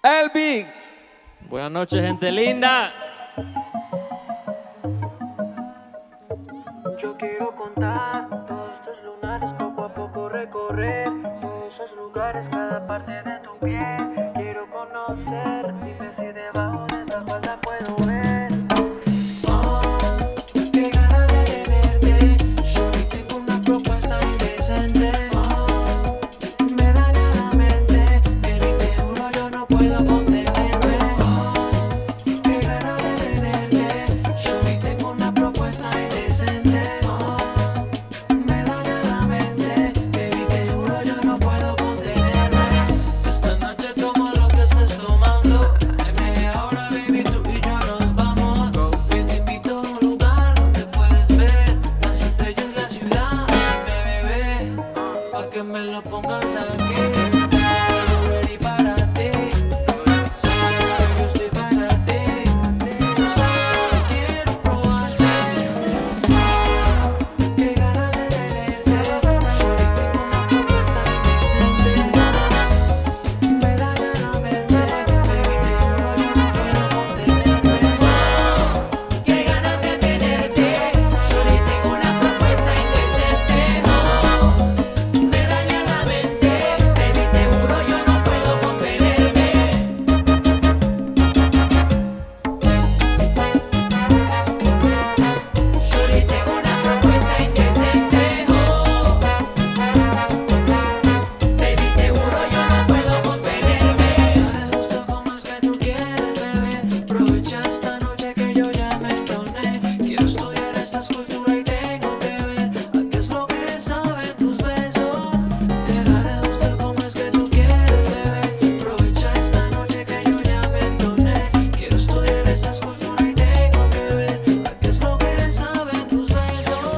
El Big. Buenas noches, gente linda. Yo quiero contar todos tus lunares, poco a poco recorrer todos esos lugares, cada parte de tu piel. Quiero conocer, dime si debajo de esa falda puedo ver. Oh, qué ganas de tenerte. Yo hoy tengo una propuesta indecente. Oh, me daña la mente, pero y te juro yo no puedo contenerme. Oh, qué ganas de tenerte. Yo hoy tengo una propuesta indecente. Oh, me daña la mente, baby, te juro yo no puedo contenerme. Esta noche toma lo que estés tomando. En media hora, baby, tú y yo nos vamos. Yo te invito a un lugar donde puedes ver las estrellas, la ciudad. Dime, bebé, pa' que me lo pongas aquí. Estoy ready para ti. Sabes que yo estoy para ti. Tú sabes que quiero probarte. Qué ganas de tenerte. Yo hoy tengo una propuesta indecente. Me daña la mente, baby, te juro yo no puedo contenerme. Qué ganas de tenerte. Yo hoy tengo una propuesta indecente. Me daña la mente, baby, te juro yo no puedo contenerme. Yo hoy tengo una propuesta indecente. Baby, te juro yo no puedo contenerme. No le gusta como es que tú quieres, bebé. Aprovecha esta noche que yo ya me entoné. Quiero estudiar esta escultura y tengo que ver a qué es lo que saben tus besos. Te daré gusto como es que tú quieres, bebé. Aprovecha esta noche que yo ya me entoné. Quiero estudiar esta escultura y tengo que ver a qué es lo que saben tus besos.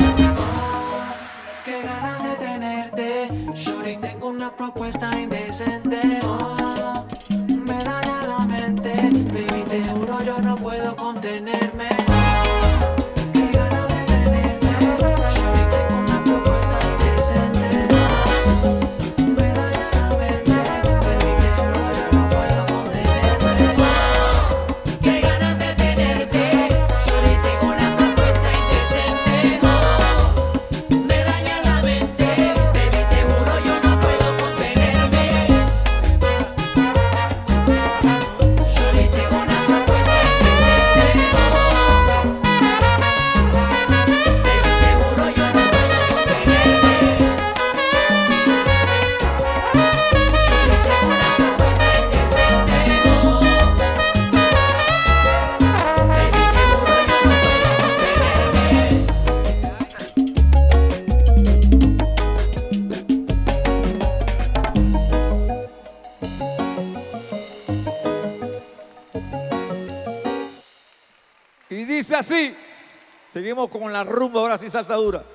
Qué ganas de tenerte. Shorty, tengo una propuesta indecente. Oh, me daña la mente, baby, te juro yo no puedo contenerme. Qué ganas de tenerte. Shorty, tengo una propuesta indecente. Me daña la mente, baby, te juro yo no puedo contenerme. Qué ganas de tenerte. Shorty, tengo una propuesta indecente. Me daña la mente, baby, te juro yo no puedo contenerme. Shorty, tengo una propuesta indecente. Baby, te juro yo no puedo contenerme. Y dice así. Seguimos con la rumba, ahora sí salsa dura.